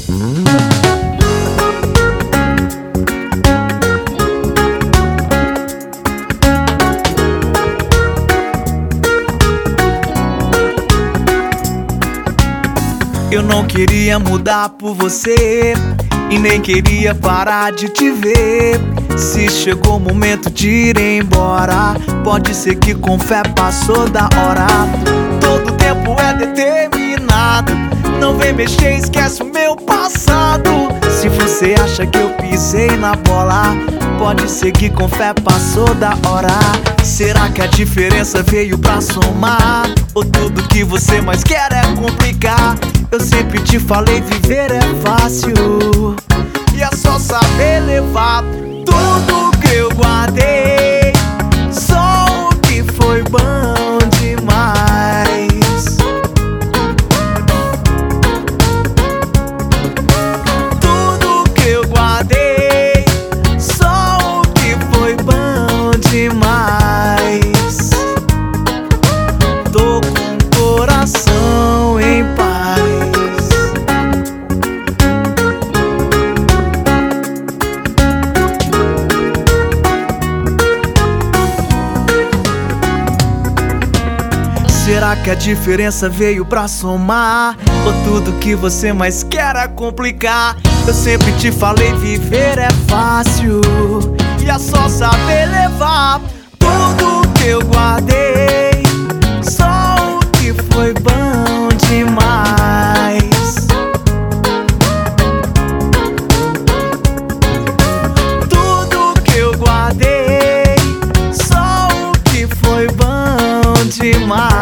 Eu não queria mudar por você e nem queria parar de te ver. Se chegou o momento de ir embora, pode ser que com fé passou da hora. Todo tempo é determinado, não vem mexer, esquece o meu passado. Se você acha que eu pisei na bola, pode ser que com fé passou da hora. Será que a diferença veio pra somar? Ou tudo que você mais quer é complicar? Eu sempre te falei, viver é fácil e é só saber levar tudo que eu guardei. Só o que foi bom demais. Tudo que eu guardei, só o que foi bom demais. Tô com o coração em paz. Será que a diferença veio pra somar? Ou tudo que você mais quer é complicar? Eu sempre te falei, viver é fácil e é só saber levar tudo que eu guardei. Só o que foi bom demais. Tudo que eu guardei, só o que foi bom demais.